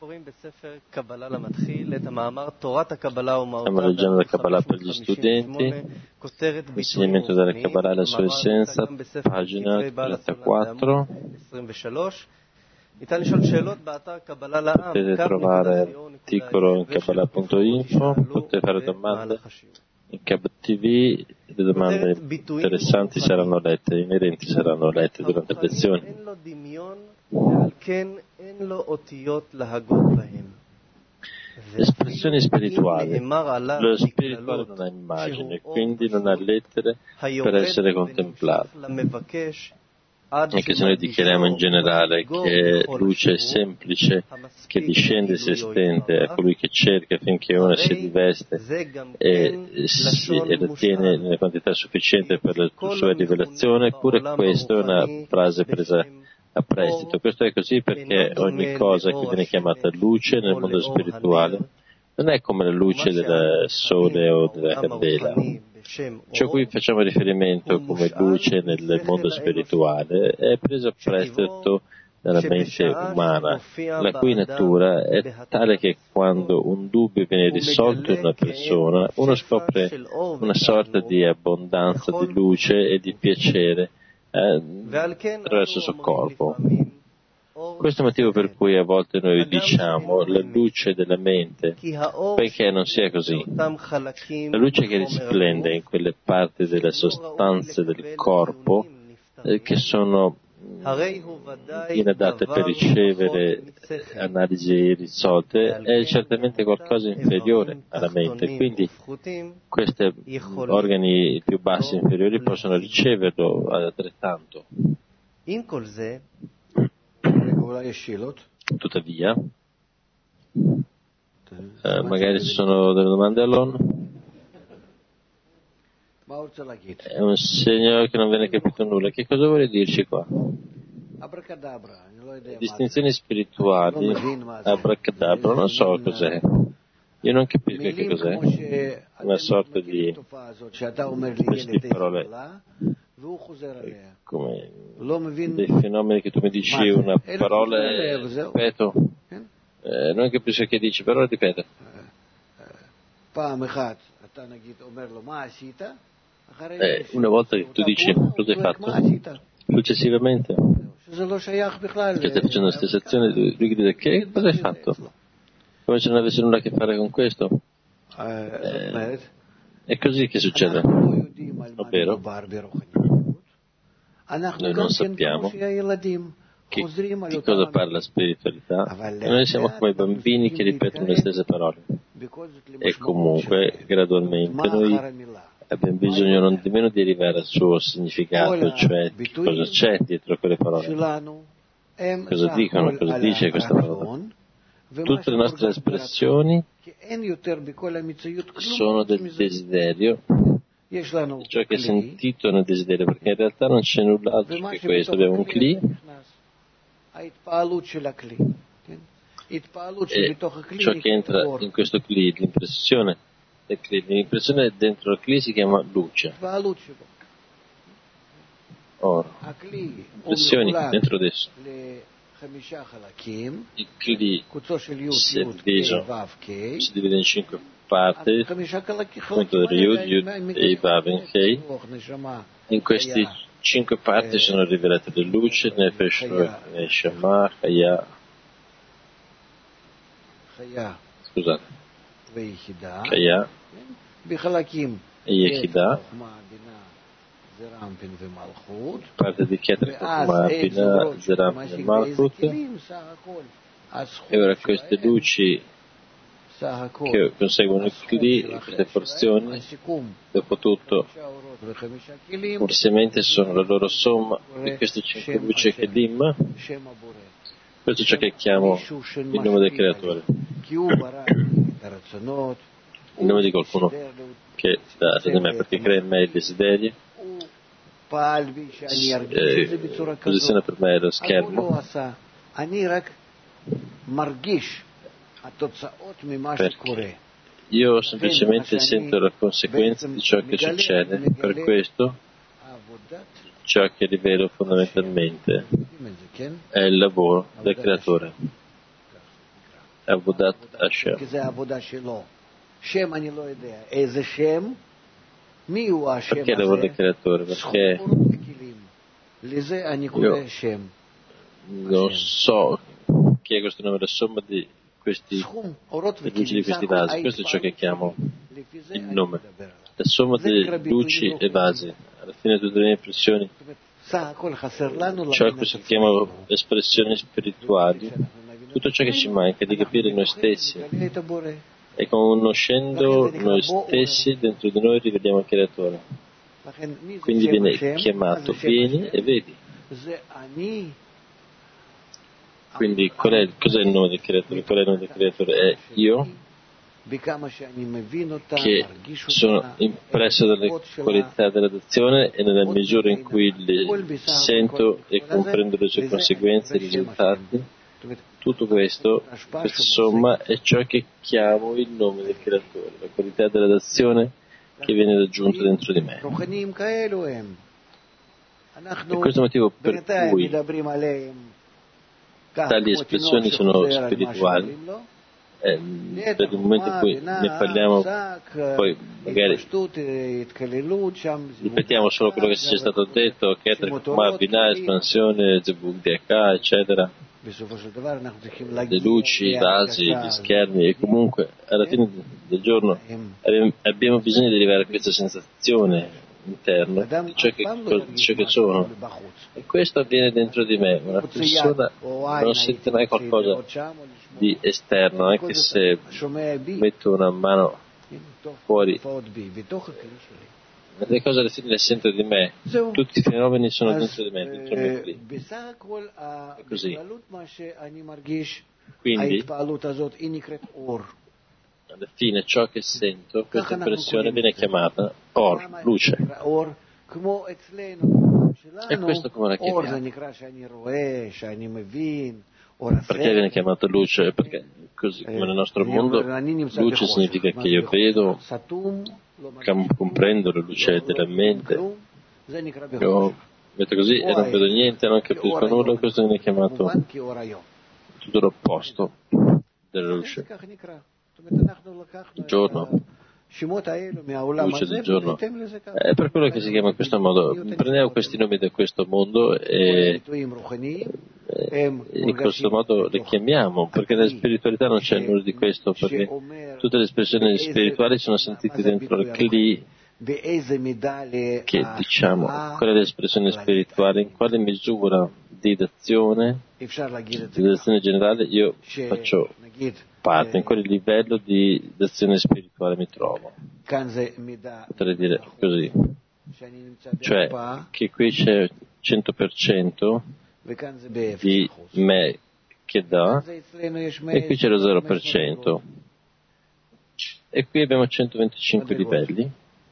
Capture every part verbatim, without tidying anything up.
Stiamo leggendo la Kabbalah per gli studenti, l'insegnamento della Kabbalah e la sua essenza, pagina trentaquattro. Potete trovare l'articolo in kabbalah punto info, potete fare domande in Kabbalah T V, le domande interessanti saranno lette, inerenti saranno lette durante le lezioni. Espressioni spirituali. Lo spirituale non ha immagine, quindi non ha lettere per essere contemplato. Anche se noi dichiariamo in generale che luce è semplice, che discende e si estende a colui che cerca finché uno si riveste e si ottiene nella quantità sufficiente per la sua rivelazione, pure questa è una frase presa a prestito. Questo è così perché ogni cosa che viene chiamata luce nel mondo spirituale non è come la luce del sole o della candela. Ciò a cui facciamo riferimento come luce nel mondo spirituale è preso a prestito dalla mente umana, la cui natura è tale che quando un dubbio viene risolto in una persona, uno scopre una sorta di abbondanza di luce e di piacere eh, attraverso il suo corpo. Questo è il motivo per cui a volte noi diciamo la luce della mente, perché non sia così. La luce che risplende in quelle parti delle sostanze del corpo eh, che sono inadatte per ricevere analisi risolte è certamente qualcosa inferiore alla mente, quindi questi organi più bassi e inferiori possono riceverlo altrettanto. Tuttavia, eh, magari ci sono delle domande all'On? È un segno che non viene capito nulla. Che cosa vuole dirci qua? Distinzioni spirituali, abracadabra, non so cos'è. Io non capisco che cos'è. Una sorta di, di parole, come dei fenomeni che tu mi dici una parola e ripeto. Eh, non capisco che dici, però ripeto. Eh, una volta che tu dici cosa hai fatto, successivamente che stai facendo la stessa azione, lui chiede che cosa hai fatto? Come se non avesse nulla a che fare con questo. Eh, è così che succede, ovvero noi non sappiamo che, di cosa parla la spiritualità e noi siamo come bambini che ripetono le stesse parole e comunque gradualmente noi abbiamo bisogno non di meno di arrivare al suo significato, cioè cosa c'è dietro quelle parole, cosa dicono, cosa dice questa parola. Tutte le nostre espressioni sono del desiderio, di ciò che è sentito nel desiderio, perché in realtà non c'è null'altro che questo. Abbiamo un cli e ciò che entra in questo cli, l'impressione del cli, l'impressione dentro il cli si chiama luce. Ora, impressioni dentro adesso. Il cli si è diviso, si divide in cinque parti, appunto del Yud, Yud e Vav e Kei. In queste cinque parti sono rivelate le luci, Nefesh, Neshama, Chaya, scusate, Chaya e Yechidah, parte di Keter, Chokmah, Binah, Zerampin e Malchut. E ora queste luci che conseguono il Kli, queste porzioni, dopo tutto, complessivamente sono la loro somma di queste cinque luci Kelim. Questo è ciò che chiamo il nome del Creatore, il nome di qualcuno che dà a me perché crea in me i desideri. Eh, posiziona per me lo schermo perché io semplicemente sento la conseguenza di ciò che succede. Per questo ciò che rivelo fondamentalmente è il lavoro del Creatore. Avodat Hashem. Perché il lavoro del creatore? Perché io non so chi è questo nome, la somma di questi luci di questi vasi. Questo è ciò che chiamo il nome, la somma di luci e vasi. Alla fine tutte le mie impressioni, ciò che chiamo espressioni spirituali, tutto ciò che ci manca è di capire noi stessi, e conoscendo noi stessi dentro di noi rivediamo il creatore. Quindi viene chiamato, vieni e vedi. Quindi qual è, cos'è il nome del creatore? Qual è il nome del creatore? È io, che sono impresso dalle qualità dell'azione, e nella misura in cui le sento e comprendo le sue conseguenze e i risultati, tutto questo, questa somma, è ciò che chiamo il nome del creatore, la qualità dell'azione che viene raggiunta dentro di me. E questo è il motivo per cui tali espressioni sono spirituali. Eh, per il momento in cui ne parliamo, poi magari ripetiamo solo quello che ci è stato detto, Keter, Kumar, Binah, espansione, Zebuk, D H, eccetera, le luci, i vasi, gli schermi, e comunque alla fine del giorno abbiamo bisogno di arrivare a questa sensazione interna di ciò che, di ciò che sono, e questo avviene dentro di me. Una persona non sente mai qualcosa di esterno, anche se metto una mano fuori, le cose alla fine le sento di me, tutti i fenomeni sono dentro di me, dentro il mio clima. È così. Quindi alla fine ciò che sento, questa impressione viene chiamata Or, luce. E questo come la chiamiamo? Perché viene chiamato luce? Perché così come nel nostro mondo luce significa che io vedo, comprendo la luce della mente, io metto così e non vedo niente, non capisco nulla, questo viene chiamato tutto l'opposto della luce. Il giorno, luce del giorno, è per quello che si chiama in questo modo. Prendiamo questi nomi da questo mondo e in questo modo le chiamiamo, perché nella spiritualità non c'è nulla di questo, perché tutte le espressioni spirituali sono sentite dentro il Kli, che diciamo, qual è l'espressione spirituale, in quale misura di d'azione, di d'azione generale io faccio parte, in quale livello di d'azione spirituale mi trovo. Potrei dire così, cioè che qui c'è cento per cento di me che dà, e qui c'è lo zero per cento, e qui abbiamo centoventicinque livelli,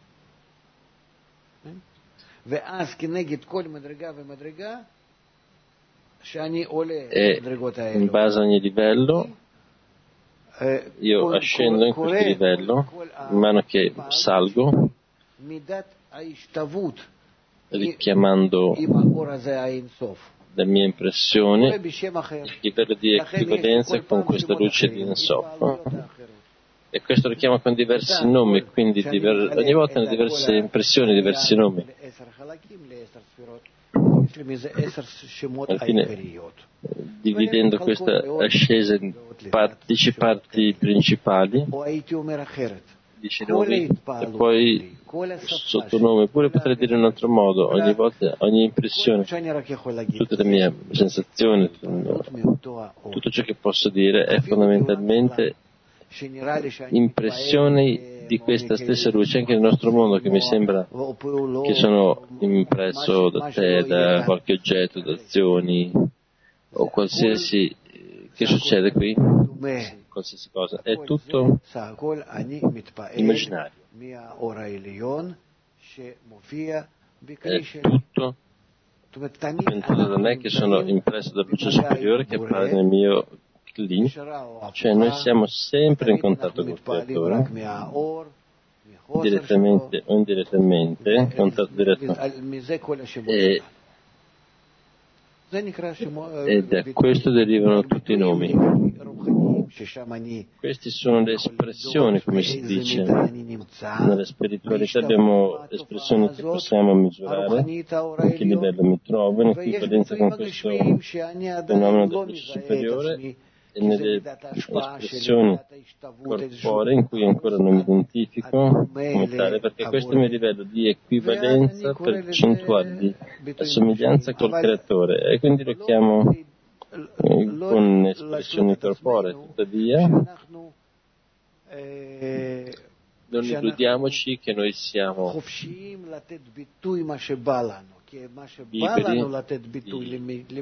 e in base a ogni livello io ascendo in questo livello, man mano che salgo, richiamando la mia impressione, il livello di equivalenza con questa luce di Ensof. E questo lo chiama con diversi nomi, quindi diver- ogni volta hanno diverse impressioni, diversi nomi. Alla fine, dividendo questa ascesa in dieci parti principali, dieci nomi, e poi sottonomi, oppure potrei dire in un altro modo, ogni volta, ogni impressione, tutte le mie sensazioni, tutto ciò che posso dire è fondamentalmente impressioni di questa stessa luce, anche nel nostro mondo, che mi sembra che sono impresso da te, da qualche oggetto, da azioni o qualsiasi che succede qui, qualsiasi cosa, è tutto immaginario, è tutto pensato da me, che sono impresso dalla luce superiore che appare nel mio lì, cioè noi siamo sempre in contatto con il creatore, direttamente o indirettamente, contatto diretto, e, e da questo derivano tutti i nomi. Queste sono le espressioni, come si dice. Nella spiritualità abbiamo espressioni che possiamo misurare, a che livello mi trovo, in equivalenza con questo fenomeno della luce superiore, e nelle espressioni corporee in cui ancora non mi identifico come tale, perché questo è il mio livello di equivalenza percentuale, di assomiglianza col creatore, e quindi lo chiamo eh, con espressioni corporee. Tuttavia non illudiamoci che noi siamo liberi di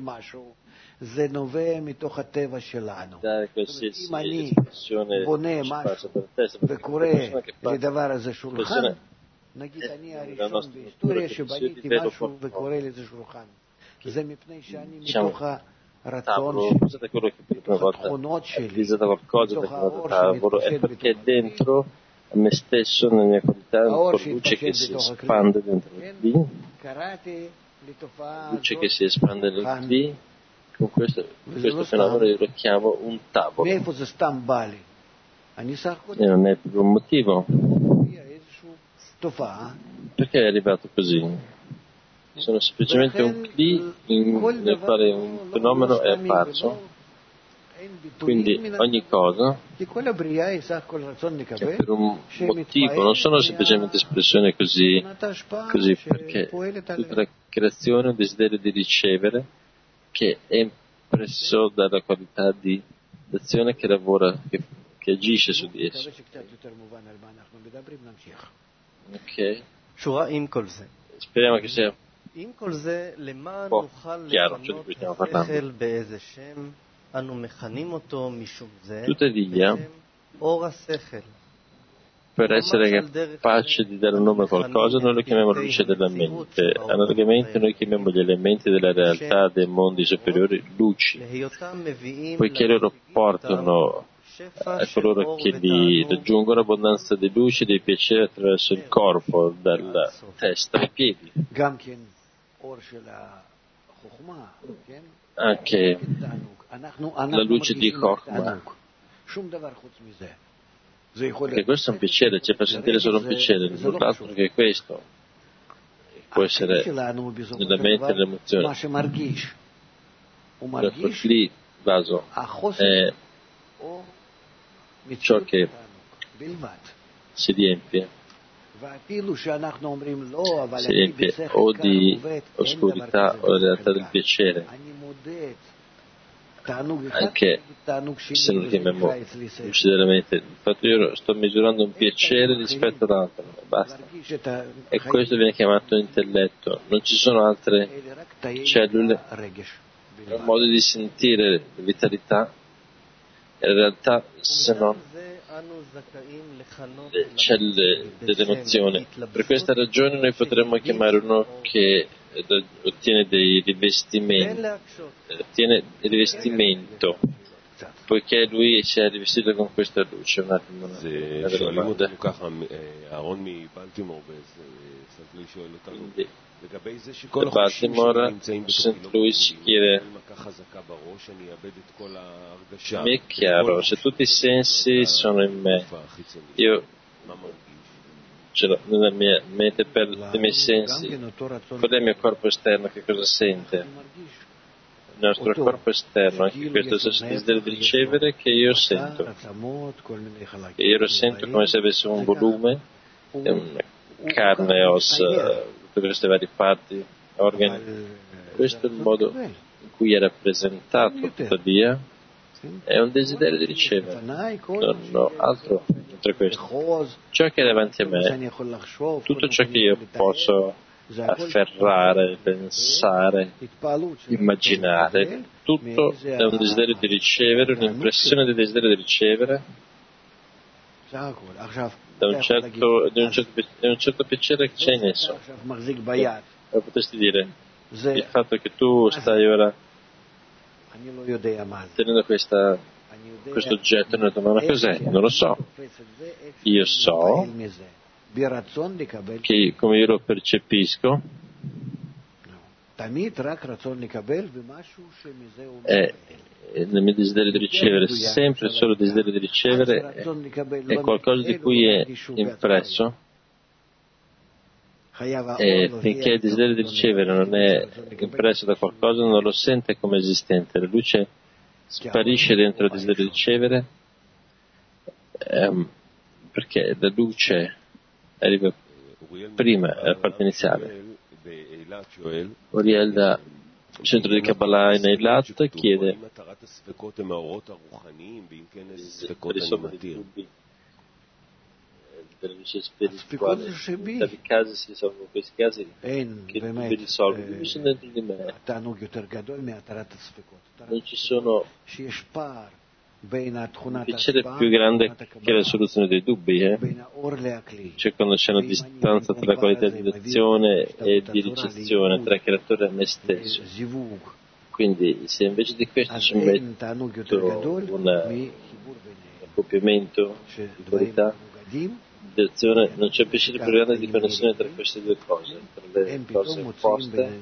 dare qualsiasi espressione che ci passa per la testa, perché la persona che fa l'espressione della nostra natura, che sia il livello corporeo, diciamo tavolo, pensate a quello che per la prima volta ha utilizzato qualcosa da chiamato tavolo, è perché è dentro a me stesso, nella mia qualità, con luce che si espande dentro il Kli, luce che si espande nel Kli. Con questo, questo fenomeno io lo chiamo un tavolo, e non è per un motivo, perché è arrivato così. Sono semplicemente un Kli nel quale un fenomeno è apparso, quindi ogni cosa che per un motivo non sono semplicemente espressioni così, così perché tutta la creazione è un desiderio di ricevere, che è impresso dalla qualità di azione che lavora, che, che agisce su di esso. Ok? Speriamo che sia un po' chiaro ciò di cui stiamo parlando. Tuttavia, per essere capaci di dare un nome a qualcosa, noi lo chiamiamo luce della mente. Analogamente noi chiamiamo gli elementi della realtà dei mondi superiori luci, poiché loro portano a coloro che li raggiungono abbondanza di luce e di piacere attraverso il corpo, dalla testa ai piedi. Anche la luce di Chokhmah. Perché questo è un piacere, ci fa sentire solo un piacere, null'altro che questo. Può essere nella mente e nell'emozione. Il Kli, vaso, è ciò che si riempie, si riempie o di oscurità o di realtà del piacere. Anche se non chiamiamo luce della mente, infatti io sto misurando un piacere rispetto all'altro, basta. E questo viene chiamato intelletto. Non ci sono altre cellule, è un modo di sentire la vitalità, e in realtà se non le cellule dell'emozione. Per questa ragione noi potremmo chiamare uno che ottiene dei rivestimenti, ottiene rivestimento, poiché lui si è rivestito con questa luce. Un attimo, una domanda. Quindi, da Baltimore, Saint Louis chiede: mi è chiaro, se tutti i sensi sono in me, io ce l'ho nella mia mente per i miei sensi, qual è il mio corpo esterno, che cosa sente? Il nostro corpo esterno, anche questo stesso desiderio di ricevere che io sento, che io lo sento come se avesse un volume, carne e ossa, tutte queste varie parti, organi. Questo è il modo in cui è rappresentato, tuttavia è un desiderio di ricevere, non ho altro oltre questo. Ciò che è davanti a me, tutto ciò che io posso afferrare, pensare, immaginare, tutto è un desiderio di ricevere, un'impressione del desiderio di ricevere, da un certo, di un certo, di un certo piacere che c'è in esso. E potresti dire, il fatto che tu stai ora tenendo questa, questo oggetto nella tua mano, cos'è? Non lo so. Io so che come io lo percepisco è nel mio desiderio di ricevere, sempre solo desiderio di ricevere, è qualcosa di cui è impresso, e finché il desiderio di ricevere non è impresso da qualcosa non lo sente come esistente. La luce sparisce dentro il desiderio di ricevere ehm, perché la luce arriva prima, è la parte iniziale. Uriel da centro di Kabbalah in Eilat chiede delle luci spirituali, in tanti casi si risolvono questi casi che dubbi risolvono. I dubbi sono dentro di me, non ci sono un piacere più grande che la soluzione dei dubbi, eh? Cioè quando c'è una distanza tra la qualità di azione e di ricezione, tra il creatore e me stesso. Quindi se invece di questo ci metto un accoppiamento di qualità di azione, non c'è piacere più grande di connessione tra queste due cose, tra le cose opposte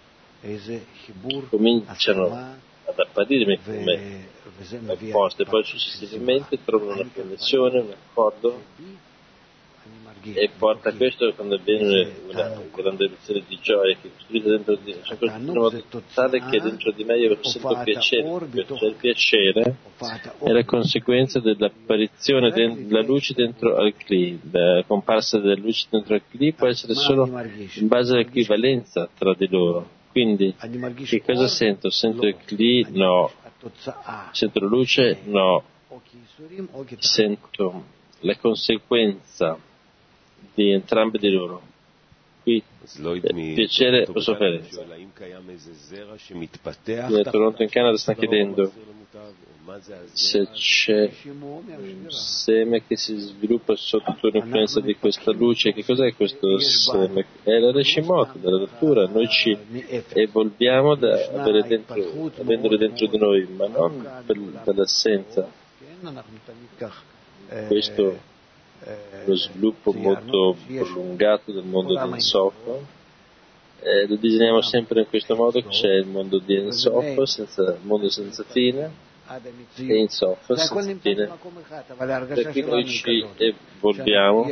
cominciano ad apparirmi come opposte, poi successivamente trovano una connessione, un accordo, e porta a questo quando avviene una grande lezione di gioia che è costruita dentro di me, cioè in modo tale che dentro di me io sento piacere, cioè il piacere è la conseguenza dell'apparizione della luce dentro al Kli. La comparsa della luce dentro al Kli può essere solo in base all'equivalenza tra di loro. Quindi che cosa sento? Sento il Kli? No. Sento la luce? No. Sento la conseguenza di entrambi di loro. Qui piacere o sofferenza. Il Toronto in Canada sta chiedendo se c'è un seme che si sviluppa sotto l'influenza di questa luce. Che cos'è questo seme? È la Reshimot, della natura. Noi ci evolviamo da avere dentro, avendolo dentro di noi, ma non per, per l'assenza. Questo lo sviluppo molto prolungato del mondo di Ensof, eh, lo disegniamo sempre in questo modo, che c'è il mondo di Ensof, senza, il mondo senza fine, e Ensof senza fine. Da qui noi ci evolviamo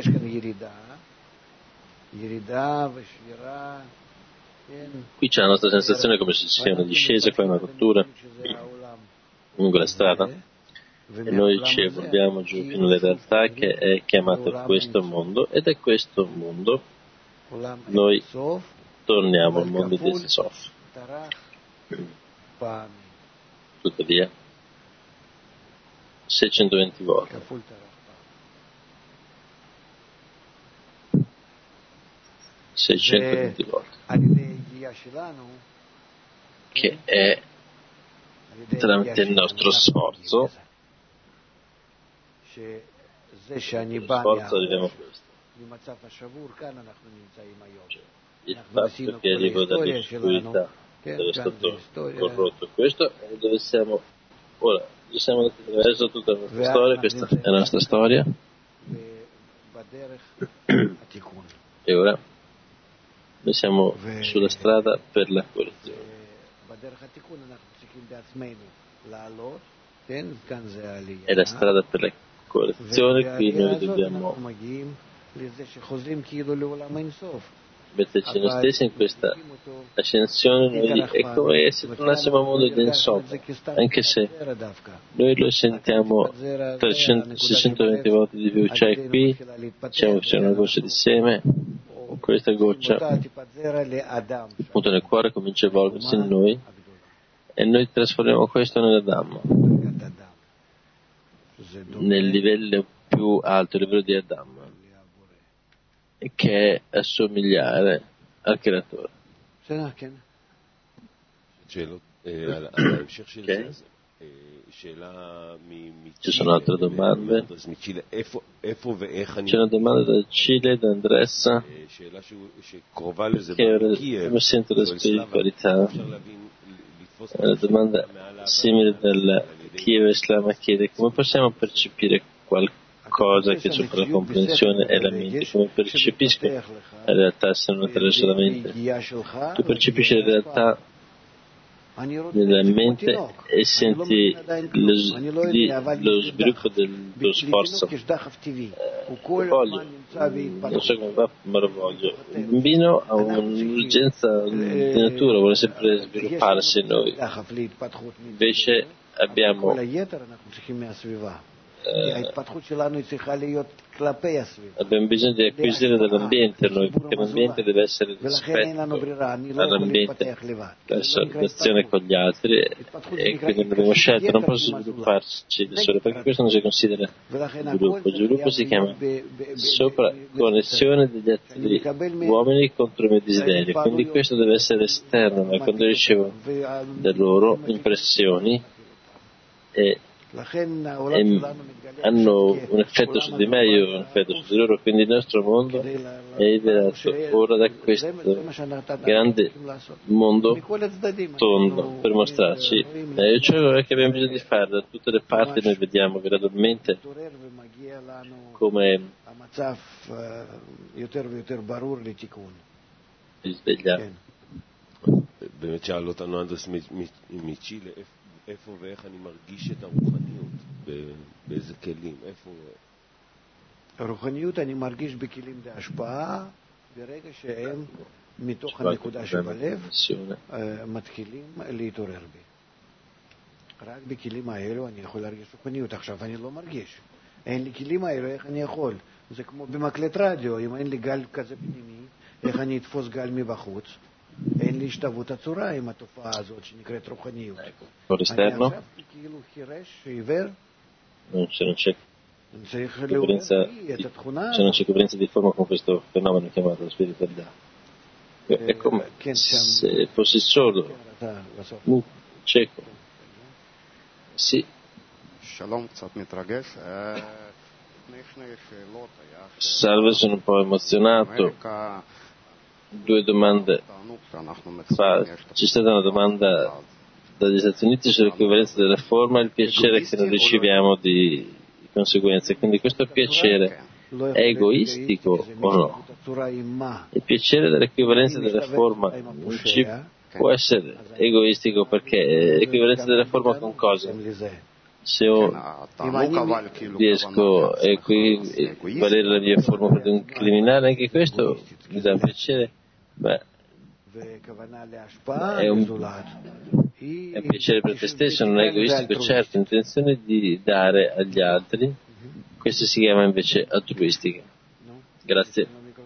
qui c'è la nostra sensazione come se ci sia una discesa, qua una rottura lungo la strada, e noi ci evolviamo giù fino alla realtà che è chiamata questo mondo, ed è questo mondo noi torniamo al mondo di Ensof. Tuttavia seicentoventi volte, seicentoventi volte, che è tramite il nostro sforzo. Il sforzo arriviamo a questo. Il fatto che arrivo dall'influità, dove è stato corrotto questo, è dove siamo ora. Siamo andati attraverso tutta la nostra storia, questa è la nostra storia. E ora noi siamo sulla strada per la correzione. È la strada per la correzione, qui noi dobbiamo metterci noi stessi in questa ascensione. Noi è come se tornassimo al mondo di Ensof, anche se noi lo sentiamo trecentosessantoventi volte di più. Cioè qui diciamo che c'è una goccia di seme, questa goccia appunto nel cuore comincia a evolversi in noi e noi trasformiamo questo nell'Adam, nel livello più alto, il livello di Adam, che è assomigliare al creatore. Okay. Ci sono altre domande? C'è una domanda da Cile, da Andressa, che come sento la spiritualità. Una domanda simile dal Kiev Islam chiede: come possiamo percepire qualcosa che sopra la comprensione è la mente? Come percepisco la realtà se non attraverso la mente? Tu percepisci la realtà nella mente e senti lo, di, lo sviluppo del sforzo. Eh, lo voglio, non so come va, ma lo voglio. Il bambino ha un'urgenza di natura, vuole sempre svilupparsi in noi. Invece abbiamo Eh, abbiamo bisogno di acquisire dall'ambiente noi, perché l'ambiente deve essere rispetto all'ambiente verso l'azione con gli altri e quindi abbiamo scelto, non posso svilupparci da solo, perché questo non si considera sviluppo. Il sviluppo si chiama sopraconnessione degli altri uomini contro i miei desideri, quindi questo deve essere esterno, ma quando ricevo da loro impressioni e E hanno un effetto su di me, io ho un effetto su di loro, quindi il nostro mondo è rivelato ora da questo grande mondo tondo per mostrarci eh, ciò che abbiamo bisogno di fare da tutte le parti. Noi vediamo gradualmente come risvegliamo. באמת שאל אותנו אנדרס מצ'ילה, איפה ואיך אני מרגיש את הרוחניות, באיזה כלים, איפה... הרוחניות אני מרגיש בכלים להשפעה, ברגע שהם מתוך הנקודה שבלב מתחילים להתעורר בי. רק בכלים האלו אני יכול להרגיש רוחניות. עכשיו אני לא מרגיש. אין לי כלים האלו, איך אני יכול? זה כמו במקלט רדיו, אם אין לי גל כזה פנימי, איך אני אתפוס גל מבחוץ? אין לי השתוות הצורה עם התופעה הזאת שנקראת רוחניות. אני עכשיו כאילו חירש, עיוור, צריך לעורר בי את התכונה. Se non c'è coerenza di forma con questo fenomeno chiamato spiritualità. È come se fossi sordo, cieco. Sì. Salve, sono un po' emozionato. Due domande fa. C'è stata una domanda dagli Stati Uniti sull'equivalenza della forma e il piacere che noi riceviamo di conseguenza. Quindi questo piacere è egoistico o no? Il piacere dell'equivalenza della forma non ci può essere egoistico, perché l'equivalenza della forma con cosa? Se io riesco a equivalere la mia forma per un criminale, anche questo mi dà piacere. Beh, è un, è un piacere per te stesso, non è egoistico, certo, intenzione di dare agli altri, questo si chiama invece altruistica. Grazie.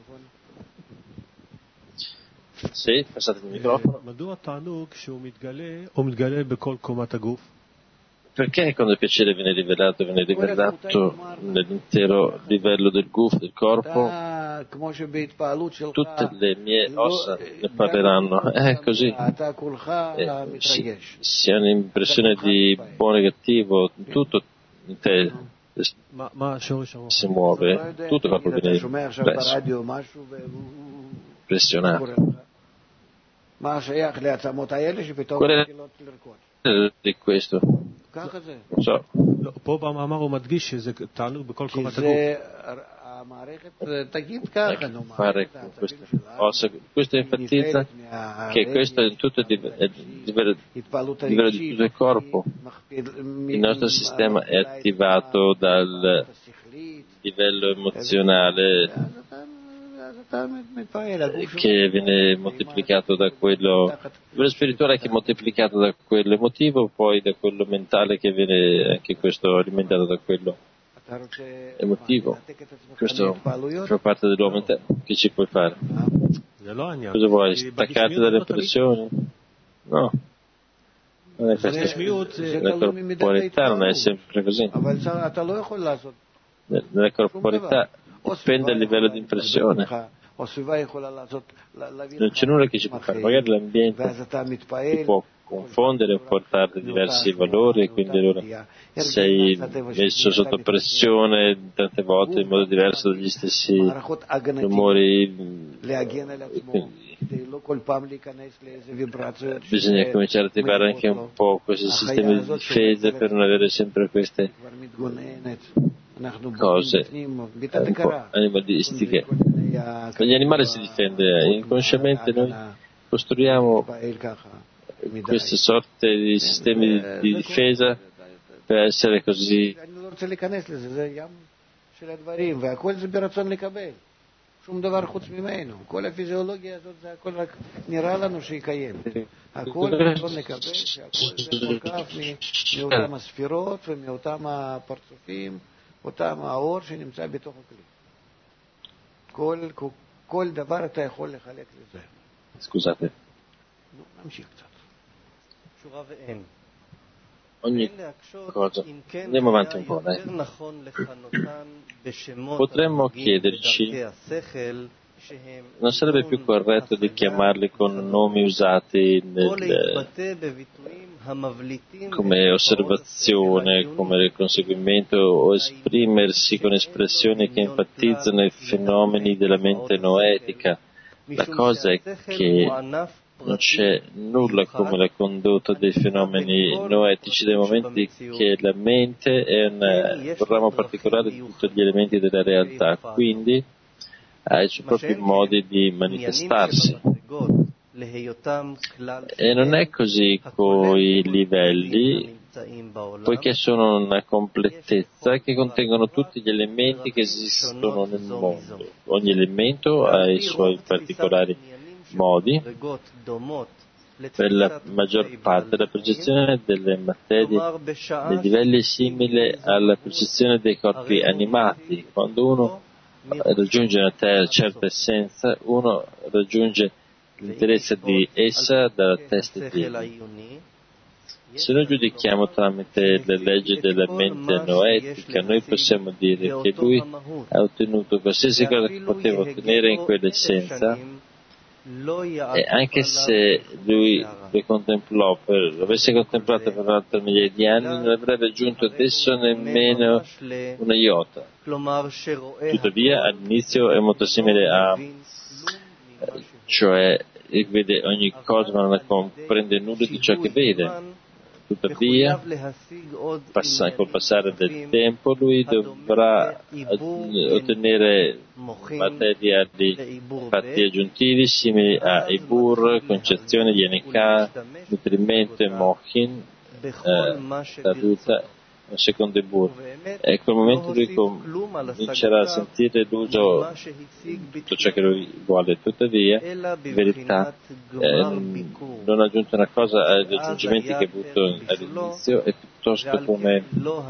Sì, passate il microfono. Perché quando il piacere viene rivelato, viene rivelato nell'intero livello del guf, del corpo, tutte le mie ossa ne parleranno. È così. Eh, si, si ha un'impressione di buono e cattivo, tutto in te si muove, tutto il corpo viene presso, pressionato. Qual è di questo? Non so. Fare queste ossa, questo enfatizza che questo è tutto il livello di tutto il corpo. Il nostro sistema è attivato dal livello emozionale che viene moltiplicato da quello, il livello spirituale che è moltiplicato da quello emotivo, poi da quello mentale che viene anche questo alimentato da quello emotivo. Questo fa parte dell'uomo in te. Che ci puoi fare? Cosa vuoi? Staccarti dalle impressioni? No. Non è questo. La corporalità non è sempre così. Nella corporalità dipende dal livello di impressione. Non c'è nulla che ci può fare, magari l'ambiente ti può confondere o portare diversi valori e quindi allora sei messo sotto pressione tante volte in modo diverso dagli stessi rumori. Bisogna cominciare a attivare anche un po' questi sistemi di difesa per non avere sempre queste cose un po' animalistiche. Gli animali si difende, inconsciamente noi costruiamo queste sorte di sistemi di, di difesa per essere così. שום דבר חוץ ממנו. כל הפיזיולוגיה הזאת זה הכל רק נראה לנו שהיא קיימת. הכל לא נקבל שהכל זה מורכב מאותם הספירות ומאותם הפרצופים, אותם האור שנמצא בתוך הכלי. כל, כל דבר אתה יכול לחלק לזה. Scusate. נו, נמשיך קצת. שורה ואין. Ogni cosa. Andiamo avanti un po', dai. Potremmo chiederci, non sarebbe più corretto di chiamarli con nomi usati nel, come osservazione, come conseguimento, o esprimersi con espressioni che enfatizzano i fenomeni della mente noetica? La cosa è che non c'è nulla come la condotta dei fenomeni noetici, dai momenti che la mente è un ramo particolare di tutti gli elementi della realtà, quindi ha i suoi propri modi di manifestarsi. E non è così con i livelli, poiché sono una completezza che contengono tutti gli elementi che esistono nel mondo. Ogni elemento ha i suoi particolari modi. Per la maggior parte la percezione delle materie dei livelli è simile alla percezione dei corpi animati. Quando uno raggiunge una certa essenza, uno raggiunge l'interesse di essa dalla testa di Dio. Se noi giudichiamo tramite le leggi della mente noetica, noi possiamo dire che lui ha ottenuto qualsiasi cosa che poteva ottenere in quell'essenza, e anche se lui lo contemplò, per, lo avesse contemplato per altre migliaia di anni, non avrebbe raggiunto adesso nemmeno una iota. Tuttavia, all'inizio è molto simile a, cioè vede ogni cosa ma non comprende nulla di ciò che vede. Tuttavia, passa, col passare del tempo, lui dovrà ottenere materia di fatti aggiuntivi simili a Ibur, concezione di N K, nutrimento e Mochin, eh, Taruta, un secondo Ibur. E in quel momento lui comincerà a sentire l'uso di tutto ciò che lui vuole. Tuttavia, in verità, eh, non ha aggiunto una cosa ai raggiungimenti che ha avuto all'inizio, e piuttosto come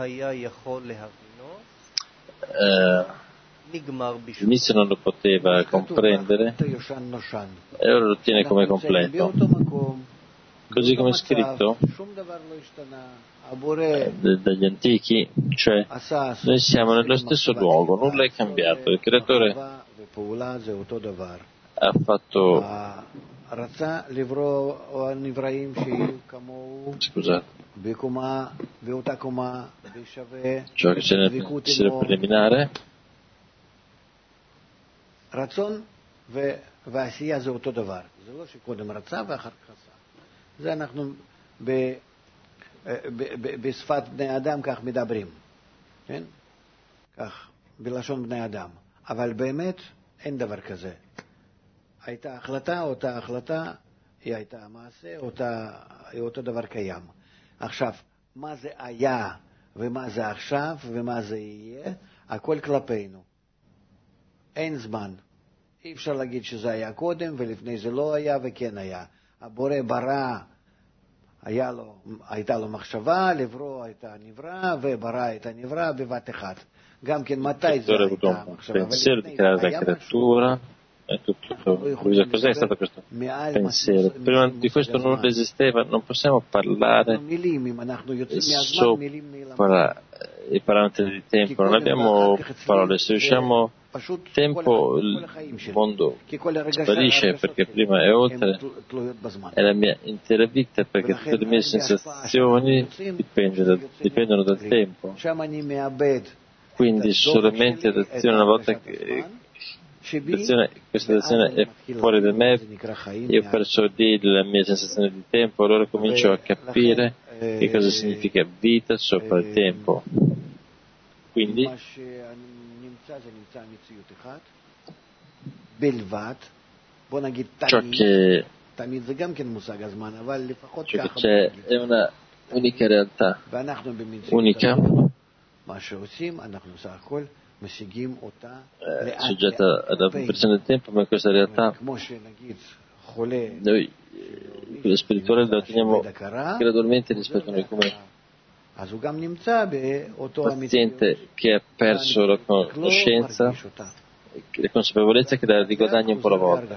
eh, all'inizio non lo poteva comprendere e ora lo tiene come completo. Così come è scritto eh, dagli antichi, cioè noi siamo nello stesso luogo, nulla è cambiato, il creatore ha fatto, scusate, ciò che c'è nel pensiero preliminare, רצון ועשייה זה אותו דבר. זה לא שקודם רצה ואחר כך עשה. זה אנחנו ב, ב, ב, בשפת בני אדם כך מדברים, כן? כך, בלשון בני אדם. אבל באמת אין דבר כזה. הייתה החלטה, אותה החלטה, היא הייתה מעשה, אותה, אותו דבר קיים. עכשיו, מה זה היה ומה זה עכשיו ומה זה יהיה, הכל כלפינו. אין זמן. אי אפשר להגיד שזה היה קודם ולפני זה לא היה וכן היה. הבורא ברא, היה לו, הייתה לו מחשבה, לברוא הייתה נברא וברא הייתה נברא בבת אחת. גם כן מתי זה הייתה מחשבה, ולפני זה היה משהו. È tutto, cos'è stato questo pensiero? Prima di questo non esisteva, non possiamo parlare sopra i parametri di tempo, non abbiamo parole, se usciamo tempo il mondo sparisce, perché prima e oltre è la mia intera vita, perché tutte le mie sensazioni dipendono, dipendono dal tempo, quindi solamente l'azione, una volta che questa azione è fuori da me, io ho perso lì la mia sensazione di tempo, allora comincio a capire che cosa significa vita sopra il tempo. Quindi ciò che Cioè c'è è una unica realtà, unica, eh, soggetta alla compressione del tempo, ma questa realtà noi, quella spirituale, la otteniamo gradualmente rispetto a noi, come un paziente che ha perso la conoscenza, la consapevolezza che la riguadagna un po' alla volta.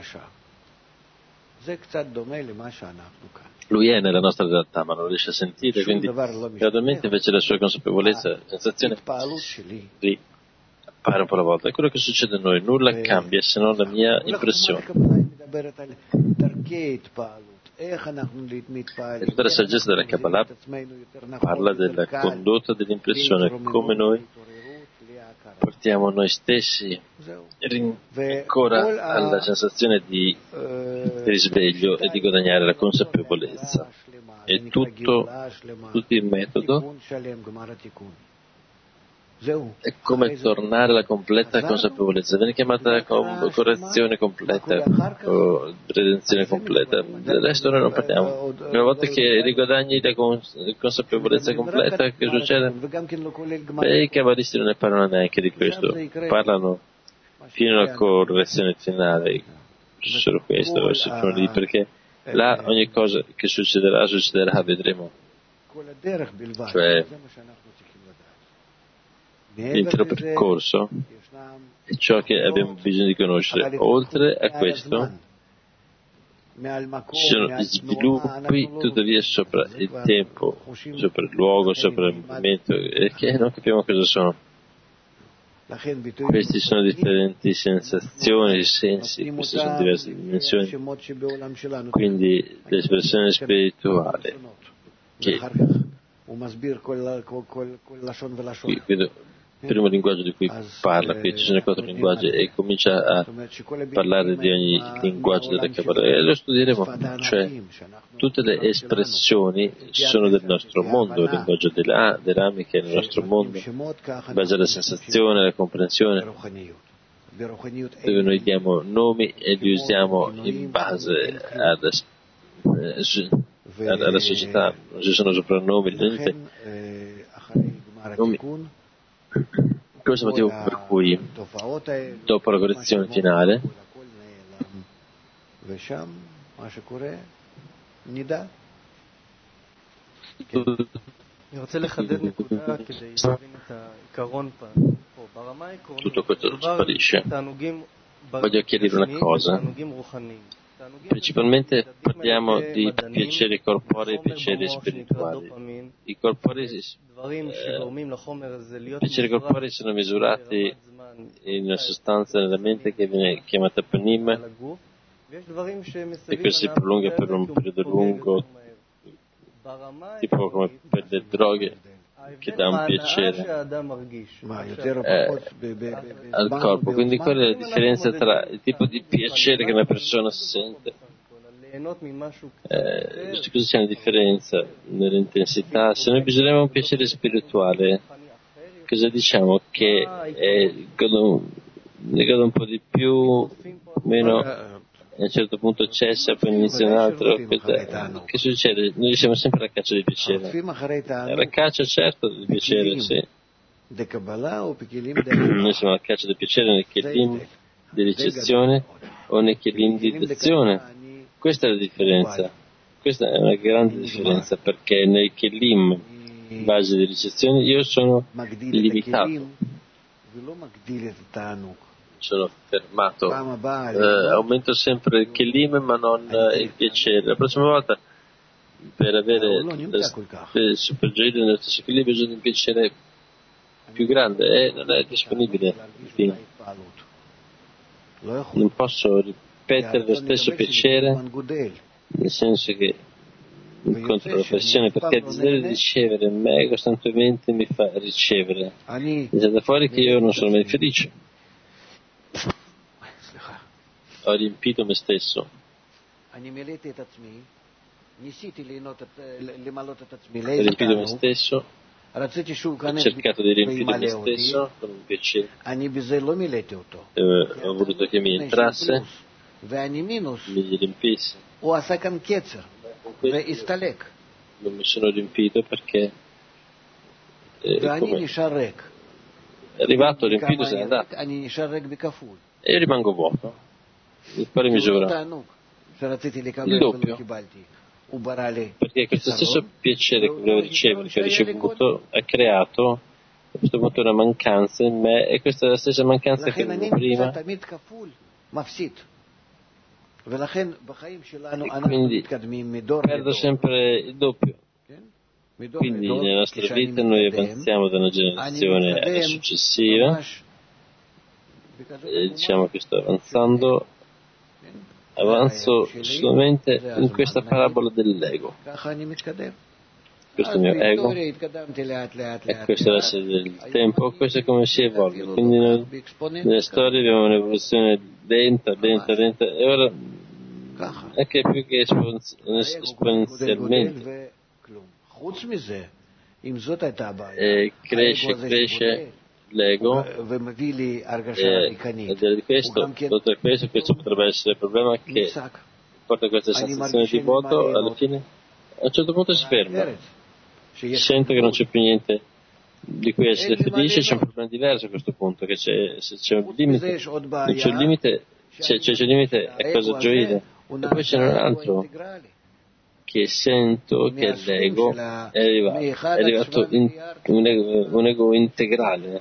Lui è nella nostra realtà, ma non lo riesce a sentire, quindi gradualmente invece la sua consapevolezza, la sensazione riappare un po' alla volta. È quello che succede a noi, nulla cambia se non la mia impressione. E tutta la saggezza della Kabbalah parla della condotta dell'impressione, come noi portiamo noi stessi ancora alla sensazione di risveglio e di guadagnare la consapevolezza. E tutto, tutto il metodo è come tornare alla completa consapevolezza. Viene chiamata correzione completa o redenzione completa. Del resto noi non parliamo. Una volta che riguadagni la consapevolezza completa, che succede? Beh, i kabbalisti non ne parlano neanche di questo. Parlano fino alla correzione finale. Solo questo, perché là ogni cosa che succederà, succederà, vedremo. Cioè, l'intero percorso è ciò che abbiamo bisogno di conoscere. Oltre a questo ci sono gli sviluppi tuttavia sopra il tempo, sopra il luogo, sopra il movimento, e che non capiamo cosa sono. Questi sono differenti sensazioni, sensi, queste sono diverse dimensioni, quindi l'espressione spirituale che qui vedo il primo linguaggio di cui parla, qui ci sono quattro linguaggi e comincia a parlare di ogni linguaggio della Kabbalah e lo studieremo, cioè tutte le espressioni sono del nostro mondo, il linguaggio della, dell'Ami che è nel nostro mondo, in base alla sensazione, alla comprensione, dove noi diamo nomi e li usiamo in base alla, alla società, non ci sono soprannomi, niente. Nomi. Questo è il motivo per cui dopo la correzione finale tutto questo sparisce. Voglio chiarire una cosa. Principalmente parliamo di piaceri corporei e piaceri spirituali. I corporei, eh, piaceri corporei sono misurati in una sostanza nella mente che viene chiamata panim, e questo si prolunga per un periodo lungo, tipo come per le droghe, che dà un piacere eh, al corpo. Quindi qual è la differenza tra il tipo di piacere che una persona sente? Eh, cosa c'è una differenza nell'intensità? Se noi misuriamo un piacere spirituale, cosa diciamo? Che è, ne godo un po' di più, meno, a un certo punto cessa, poi inizia un altro. Che succede? Noi siamo sempre alla caccia di piacere. Alla caccia, certo, di piacere, sì. Noi siamo alla caccia del piacere nei kelim di ricezione o nei kelim di lezione. Questa è la differenza. Questa è una grande differenza, perché nei kelim base di ricezione io sono illimitato. Sono fermato, eh, aumento sempre il kelim ma non eh, il piacere. La prossima volta, per avere il supergioire nello stesso equilibrio, bisogna un piacere più grande e non è disponibile. Quindi, non posso ripetere lo stesso piacere, nel senso che incontro la pressione, perché il desiderio di ricevere in me costantemente mi fa ricevere. Mi da fuori che io non sono mai felice. Ho riempito me stesso. Ho riempito me stesso, ho cercato di riempire me stesso con un piacere. Eh, ho voluto che mi entrasse, mi riempisse. הוא עשה כאן קצר והסתלק. Non mi sono riempito perché eh, ואני נשאר ריק. è arrivato riempito se n'è andato. אני נשאר ריק בכפול. E io rimango vuoto. Il pari misura il doppio. Perché questo stesso piacere che volevo ricevere, che ho ricevuto, ha creato a questo punto una mancanza in me, e questa è la stessa mancanza che avevo prima. E quindi perdo sempre il doppio. Quindi nella nostra vita noi avanziamo da una generazione alla successiva, e diciamo che sto avanzando, avanzo solamente in questa parabola dell'ego. Questo è il mio ego, e questo è l'essere del tempo, questo è come si evolve. Quindi noi, nelle storie abbiamo un'evoluzione lenta, lenta, lenta, e ora anche più che esponenzialmente. E cresce, cresce l'ego, e al di là di questo, oltre a questo, questo potrebbe essere il problema che porta questa sensazione di vuoto, alla fine a un certo punto si ferma, sento che non c'è più niente di cui essere felice. C'è un problema diverso a questo punto, che c'è, se c'è un limite, non c'è un limite, c'è, c'è un limite a cosa gioire, e poi c'è un altro che sento che l'ego è arrivato, è arrivato in un ego, un ego integrale,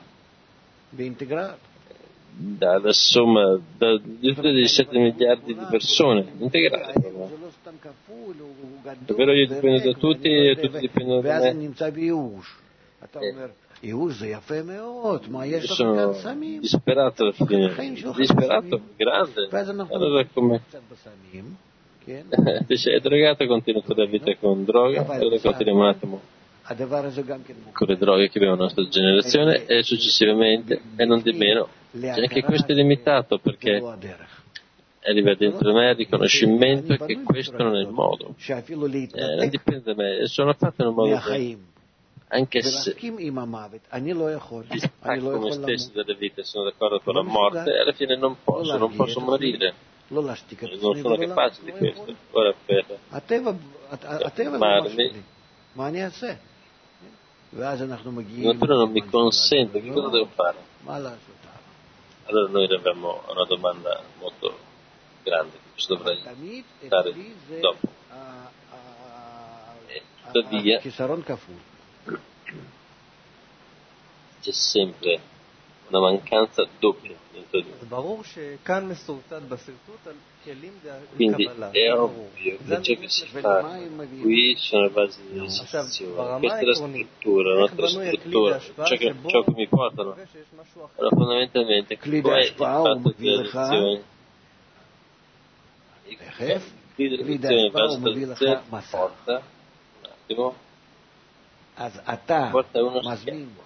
dalla somma da, di tutti i sette miliardi di persone, integrale. Davvero io dipendo da tutti e tutti dipendono da me. Eh. Io sono disperato alla fine, disperato, grande. Allora come? Dice, è drogato, continua tutta la vita con droga, allora continuiamo un attimo con le droghe che abbiamo nella nostra generazione, e successivamente, e non di meno, cioè, anche questo è limitato, perché arriva dentro me il riconoscimento che questo non è il modo, eh, non dipende da me, sono fatto in un modo che, anche se distacco me stesso dalle vite, sono d'accordo con la morte, alla fine non posso, non posso morire. Non sono capace di questo. Ora per fermarmi, la natura non mi consente. Che cosa devo fare? Allora noi arriviamo a una domanda molto grande che cosa dovrei fare dopo. E tuttavia c'è sempre una mancanza doppia dentro di me. Quindi è ovvio che ciò che si fa qui sono basi di esistenzione, questa è la struttura, la nostra struttura, ciò che, ciò che mi portano. Allora fondamentalmente qual è il fatto delle lezioni? Il lezione in base alla lezione porta, un attimo, porta uno schiaffo.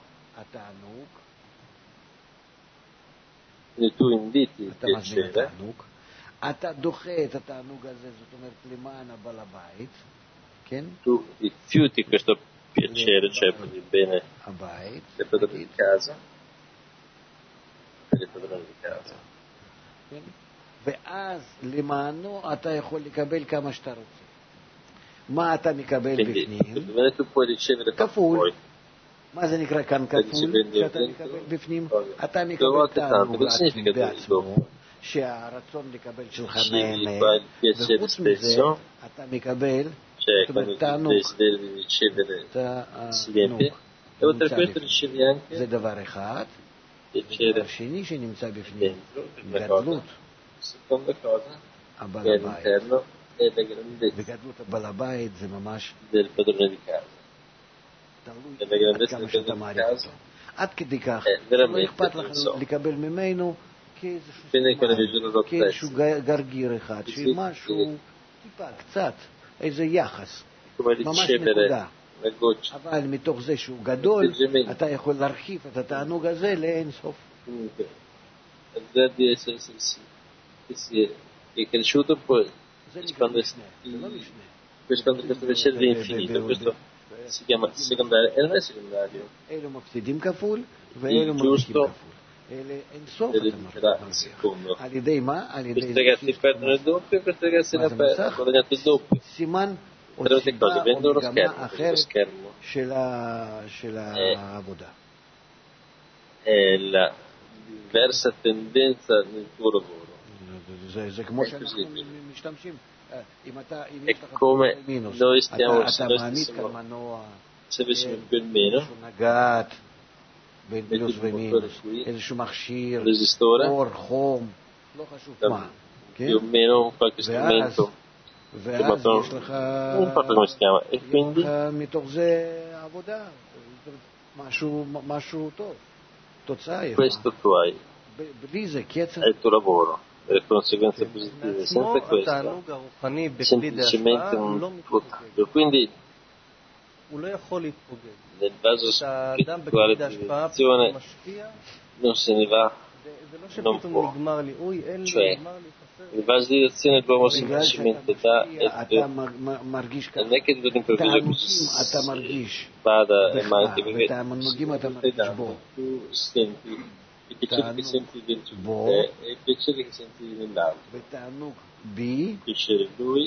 Quindi tu inviti il piacere, tu rifiuti questo piacere, cioè per il bene del padrone di casa, per il padrone di casa. Quindi tu puoi ricevere quanto vuoi. מה זה נקרא כאן כפול? שאתה מקבל בפנים, אתה מקבל תענוג עצמי בעצמו, שהרצון לקבל שלך נהנה, וחוץ מזה אתה מקבל תענוג, זה דבר אחד. דבר שני שנמצא בפנים, גדלות הבעל הבית, וגדלות הבעל הבית זה ממש תלוי עד כמה שאתה מעריך אותו. עד כדי כך, לא אכפת לך לקבל ממנו כאיזשהו גרגיר אחד, שמשהו טיפה, קצת, איזה יחס, ממש נקודה. אבל מתוך זה שהוא גדול, אתה יכול להרחיב את התענוג הזה לאין סוף. זה è cresciuto poi espandersi, questo piacere dell'infinito, questo si chiama secondario, e non è secondario. Il giusto erediterà il secondo. Questi ragazzi perdono il doppio, questi ragazzi hanno guadagnato il doppio. Tra le cose, vendono lo schermo, lo schermo è, è la diversa tendenza nel tuo lavoro. È così. È come noi stiamo, se noi stessimo, se avessimo più o meno, metti il motore qui, un resistore, più o meno un qualche strumento, non so come si chiama, e quindi questo tu hai, è il tuo lavoro, le conseguenze positive. Senza questo, semplicemente un tuo taglio. Quindi, nel vaso spirituale di direzione non se ne va, non può. Cioè, il vaso di direzione l'uomo semplicemente dà e non è che all'improvviso vada e manchi, perché stai dando, tu senti il piacere che senti dentro di te e il piacere che senti nell'altro. Il piacere in lui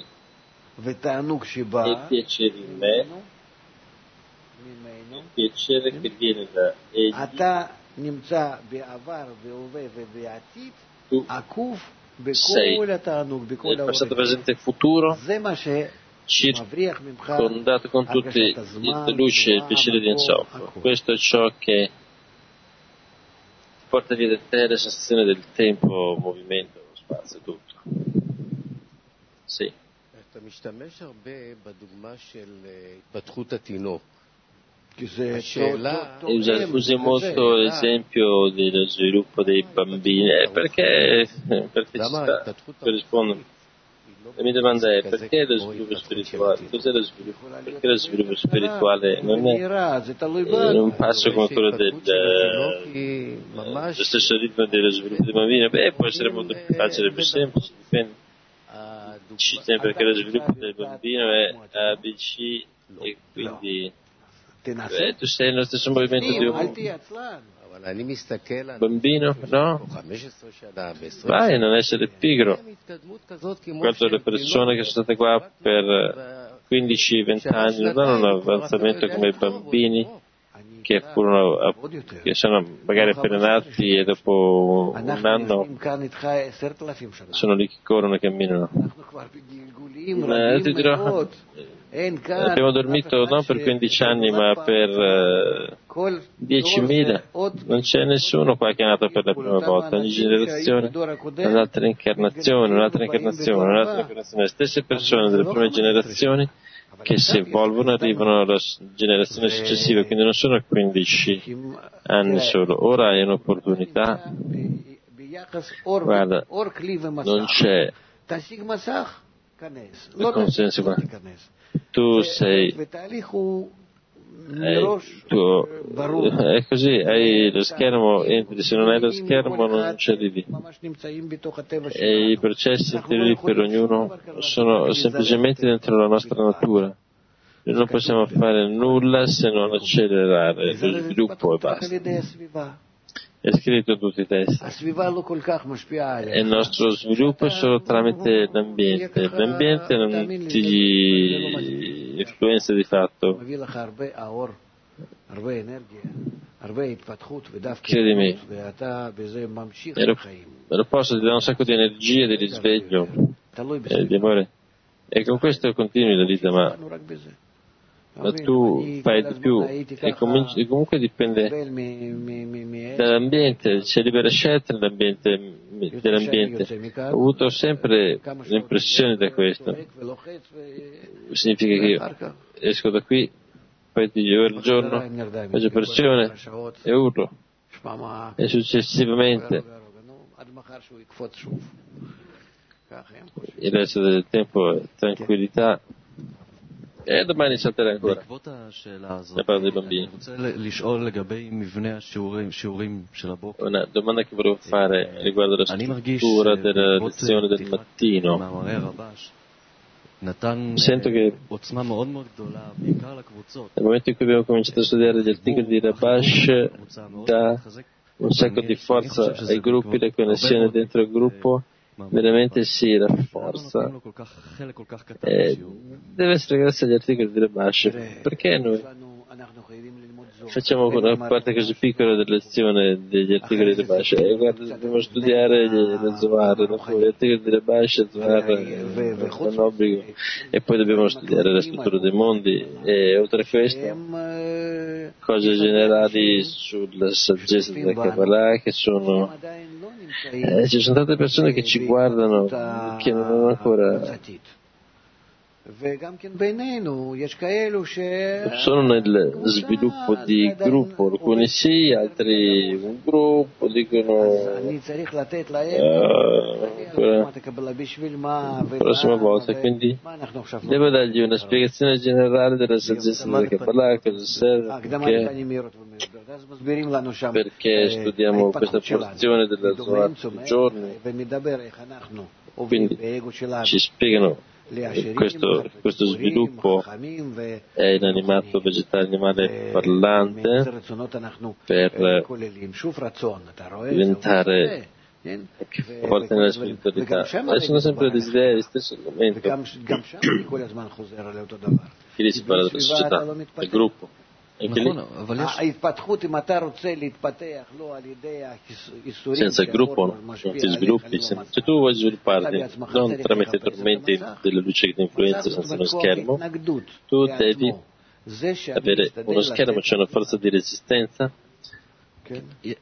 e il piacere in me, il piacere che viene da egli. Tu sei nel passato, presente e futuro, circondato con tutte le luci e il piacere di Ensof. Questo è ciò che porta via da te la sensazione del tempo, movimento, spazio, tutto. Sì. E usa, usi molto l'esempio dello sviluppo dei bambini, eh, perché, perché ci sta, per rispondere. La mia domanda è: perché lo sviluppo spirituale? Cos'è lo sviluppo? Perché lo sviluppo spirituale non è eh, un passo come quello del eh, lo stesso ritmo dello sviluppo dei bambini? Beh, può essere molto più facile, più semplice, dipende. Ci tiene perché lo sviluppo del bambino è A B C e quindi beh, tu sei nello stesso movimento di un bambino, no? Vai a non essere pigro. Guardo le persone che sono state qua per quindici venti anni, non hanno un avanzamento come i bambini che furono, che sono magari appena nati e dopo un anno sono lì che corrono e camminano. Ma ti dirò, abbiamo dormito non per quindici anni ma per uh, diecimila. Non c'è nessuno qua che è nato per la prima volta. Ogni generazione è un'altra incarnazione, un'altra incarnazione, un'altra incarnazione. Le stesse persone delle prime generazioni che si evolvono arrivano alla generazione successiva, quindi non sono quindici anni solo. Ora hai un'opportunità. Guarda, non c'è consenso qua. Tu sei hai, tu, è così, hai lo schermo, entri, se non hai lo schermo non ci arrivi. E i processi interiori per ognuno sono semplicemente dentro la nostra natura. Noi non possiamo fare nulla se non accelerare lo sviluppo e basta. È scritto in tutti i testi. E il nostro sviluppo è solo tramite l'ambiente. L'ambiente non ti influenza di fatto. Credimi, l'opposto ti dà un sacco di energia, di risveglio, eh, di amore. E con questo continui la vita, ma ma tu fai di più e cominci, comunque dipende dall'ambiente, c'è libera scelta nell'ambiente, dell'ambiente. Ho avuto sempre l'impressione da questo. Significa che io esco da qui, poi di ore al giorno, faccio pressione e urlo, e successivamente il resto del tempo è tranquillità. E domani salterà ancora. Ne parlo dei bambini. Una domanda che volevo fare riguardo la struttura della lezione del mattino. Sento che nel momento in cui abbiamo cominciato a studiare gli articoli di Rabash dà un sacco di forza ai gruppi, le connessioni dentro il gruppo, veramente si rafforza. E deve essere grazie agli articoli di Rabash. Perché noi facciamo una parte così piccola della lezione degli articoli di Rabash? E guarda, dobbiamo studiare le Zohar, gli articoli di Rabash, Zohar è un obbligo, e poi dobbiamo studiare la struttura dei mondi, e oltre a questo cose generali sulla saggezza della Kabbalah, che sono eh, ci sono tante persone che ci guardano che non hanno ancora, sono nel sviluppo di gruppo, alcuni sì, altri un gruppo, dicono uh, la prossima volta, quindi devo dargli una spiegazione generale della saggezza della Kabbalah, cosa serve, perché, perché studiamo questa porzione della Zohar tutti i giorni, quindi ci spiegano Questo, questo sviluppo è inanimato, vegetale, animale parlante, per diventare più forte nella spiritualità. E sono sempre desideri, stesso argomento. Qui si parla della società, del gruppo. Senza il gruppo non ti sviluppi. Se tu vuoi svilupparti non tramite tormenti della luce che ti influenza, senza uno schermo, tu devi avere uno schermo, cioè una forza di resistenza, e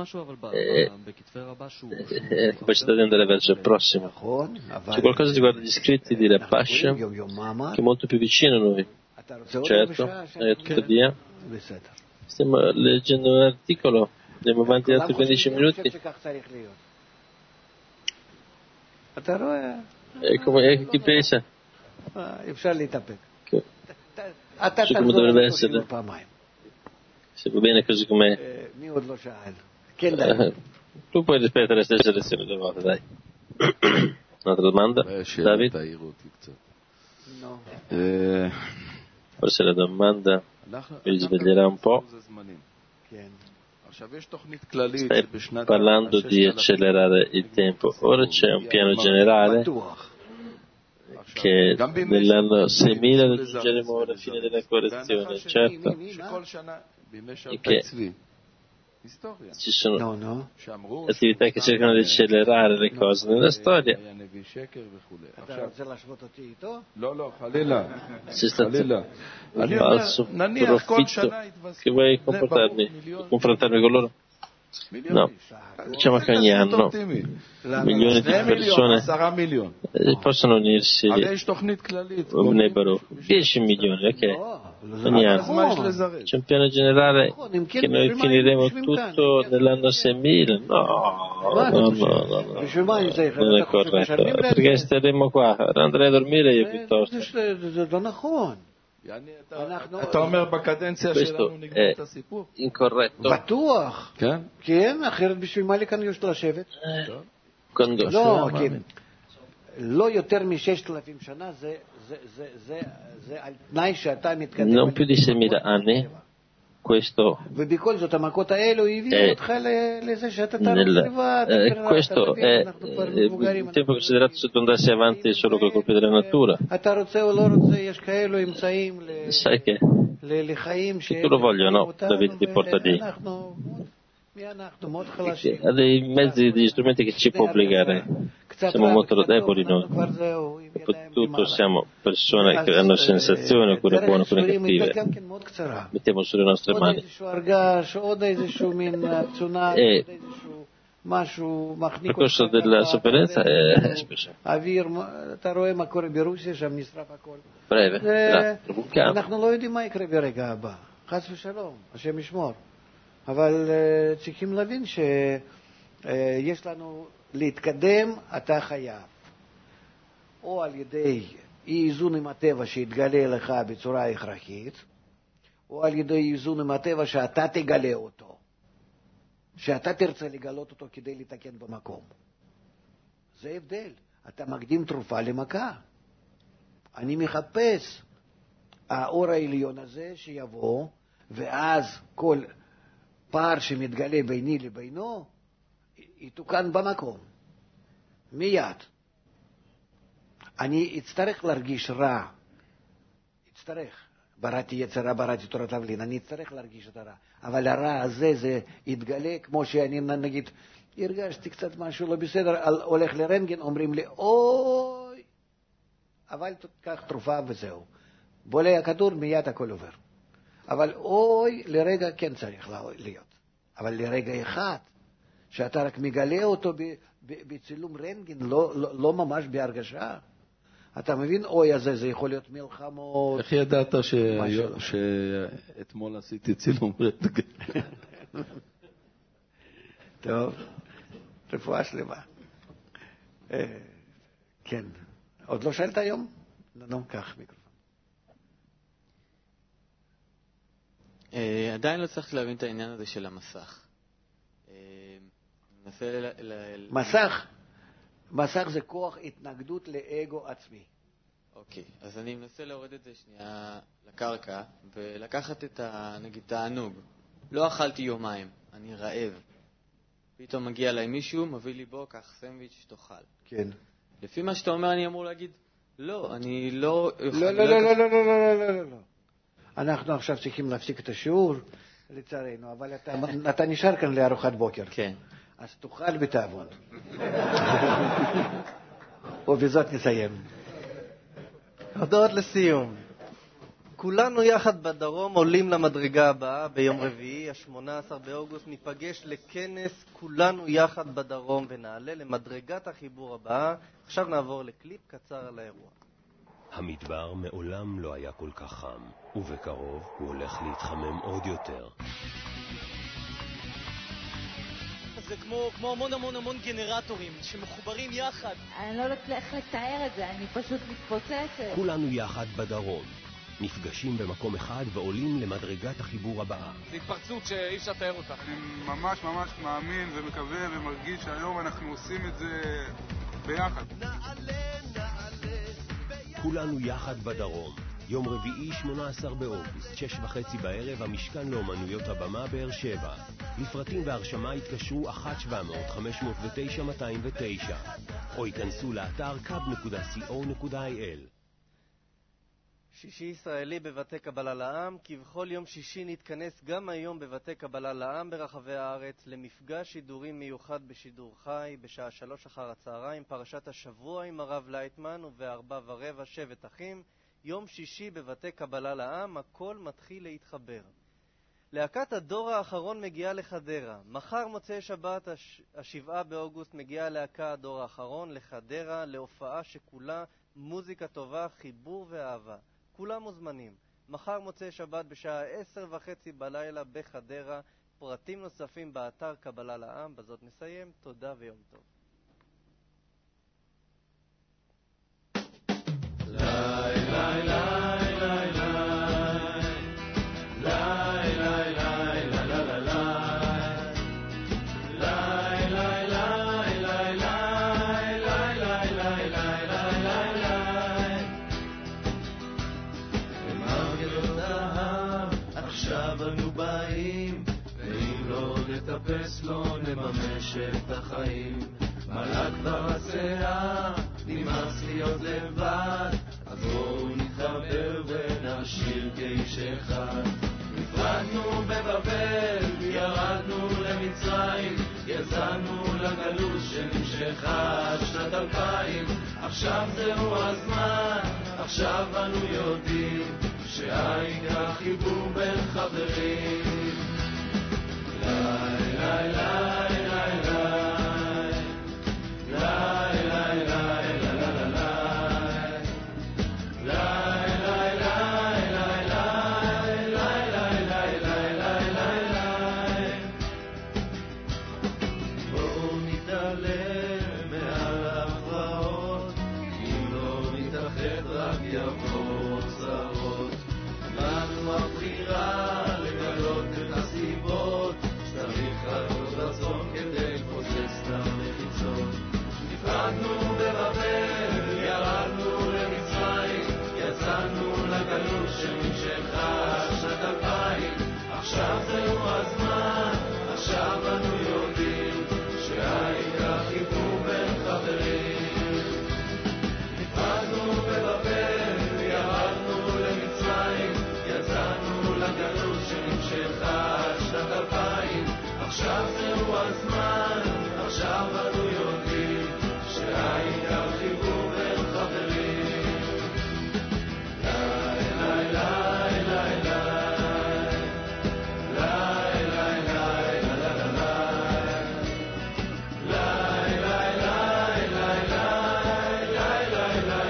la capacità di andare verso il prossimo. C'è qualcosa riguardo gli scritti di Rabash che è molto più vicino a noi. Certo, eh, tuttavia stiamo leggendo un articolo, andiamo avanti altri quindici minuti. E come chi pensa? Che, su come dovrebbe essere? Se va bene così com'è. Eh, tu puoi ripetere le stesse lezioni due volte, dai. Un'altra domanda? David? No. Eh, Forse la domanda mi sveglierà un po'. Stai parlando di accelerare il tempo. Ora c'è un piano generale che nell'anno seimila raggiungeremo la fine della correzione, certo, e che ci sono no, no. attività che cercano di accelerare le cose nella storia. C'è stato un falso profitto che vuoi comportarmi, confrontarmi con loro? No, diciamo che ogni anno milioni di persone possono unirsi dieci milioni, ok? Ogni anno c'è un piano generale che noi finiremo tutto nell'anno seimila? No, no, no, no, no, non è corretto, perché staremo qua, andrei a dormire io piuttosto. Questo è incorretto. Quando non più di seimila anni, questo è, nel, eh, questo è eh, il tempo considerato se tu andassi avanti solo con i colpi della natura. Sai che se tu lo voglio o no, la vita ti porta lì. Ha dei mezzi, degli strumenti che ci può obbligare. Siamo molto deboli noi. Soprattutto siamo persone che hanno sensazioni, alcune buone, alcune cattive. Mettiamo sulle nostre mani. E il percorso della sofferenza è spesso breve, grazie, bucano. אבל צריכים להבין שיש לנו להתקדם, אתה חייב. או על ידי איזון עם הטבע שיתגלה לך בצורה הכרחית, או על ידי איזון עם הטבע שאתה תגלה אותו, שאתה תרצה לגלות אותו כדי לתקן במקום. זה הבדל. אתה מקדים תרופה למכה. אני מחפש האור העליון הזה שיבוא, ואז כל פער שמתגלה ביני לבינו, יתוקן במקום, מיד. אני אצטרך להרגיש רע, אצטרך, בראתי יצרה, בראתי תורת לבלין, אני אצטרך להרגיש את הרע, אבל הרע הזה, זה יתגלה כמו שאני נגיד, הרגשתי קצת משהו לא בסדר, הולך לרנטגן, אומרים לי, אוי, אבל תקח תרופה וזהו. בולע הכדור, מיד הכל עובר. אבל אוי, לרגע כן צריך להיות. אבל לרגע אחד, שאתה רק מגלה אותו בצילום רנטגן, לא, לא, לא ממש בהרגשה. אתה מבין, אוי הזה, זה יכול להיות מלחמות. איך ידעת שאתמול עשיתי צילום רנטגן? טוב, רפואה שלמה. כן, עוד לא שאלת היום? לא, כך מיקרופון. עדיין לא צריך להבין את העניין הזה של המסך. מסך? מסך זה כוח התנגדות לאגו עצמי. אוקיי, אז אני מנסה להוריד את זה שנייה לקרקע, ולקחת את, נגיד, תענוג. לא אכלתי יומיים, אני רעב. פתאום מגיע אליי מישהו, מביא לי בו, קח סנדוויץ' שתאכל. כן. לפי מה שאתה אומר, אני אמור להגיד, לא, אני לא... לא, לא, לא, לא, לא, לא, לא, לא, לא. אנחנו עכשיו צריכים להפסיק את השיעור, לצערנו, אבל אתה, אתה נשאר כאן לארוחת בוקר. כן. אז תאכל ותעבוד. ובזאת נסיים. הודעות לסיום. כולנו יחד בדרום עולים למדרגה הבאה ביום רביעי, ה-שמונה עשר באוגוסט, ניפגש לכנס כולנו יחד בדרום ונעלה למדרגת החיבור הבאה. עכשיו נעבור לקליפ קצר על האירוע. המדבר מעולם לא היה כל כך חם, ובקרוב הוא הולך להתחמם עוד יותר. זה כמו, כמו המון המון המון גנרטורים שמחוברים יחד. אני לא יודעת איך לתאר את זה, אני פשוט מתפוצצת. כולנו יחד בדרום. נפגשים במקום אחד ועולים למדרגת החיבור הבאה. זו התפרצות שאי אפשר לתאר אותה. אני ממש ממש מאמין ומקווה ומרגיש שהיום אנחנו עושים את זה ביחד. כולנו יחד בדרום. יום רביעי שמונה עשר באוגוסט, שש וחצי בערב, המשכן לאומנויות הבמה באר שבע. לפרטים והרשמה התקשרו אחת שבע מאות חמש מאות ותשע מאתיים ותשע או ייכנסו לאתר קאב נקודה סי או נקודה איי אל. שישי ישראלי בבתי קבלה לעם. כבכל יום שישי נתכנס גם היום בבתי קבלה לעם ברחבי הארץ למפגש שידורים מיוחד בשידור חי בשעה שלוש אחר הצהריים, פרשת השבוע עם הרב לייטמן ובארבע ורבע שבט אחים. יום שישי בבתי קבלה לעם, הכל מתחיל להתחבר. להקת הדור האחרון מגיעה לחדרה. מחר מוצאי שבת השבעה באוגוסט מגיעה להקה הדור האחרון לחדרה להופעה שכולה מוזיקה טובה, חיבור ואהבה. כולם מוזמנים. מחר מוצאי שבת בשעה עשר וחצי בלילה בחדרה. פרטים נוספים באתר קבלה לעם. בזאת נסיים. תודה ויום טוב. ליי ליי ליי ליי ליי ליי ליי ליי נטפס לא נממש את החיים מלאק ברצאה נמאס להיות לבד אז בואו נתחבר ונשאיר כאיש אחד נפרדנו בבבל ירדנו למצרים יצאנו לגלות שנמשכה שנת אלפיים עכשיו זהו הזמן עכשיו אנו יודעים שהעיקר חיבור בין חברים ליי ליי ליי ליי ליי ליי ליי יבוא צרות לנו הבחירה לגלות עכשיו זהו הזמן, עכשיו אנו יודעים שהעיקר חיבור בין חברים. ליי ליי ליי ליי ליי ליי ליי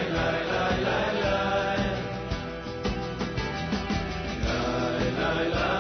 ליי ליי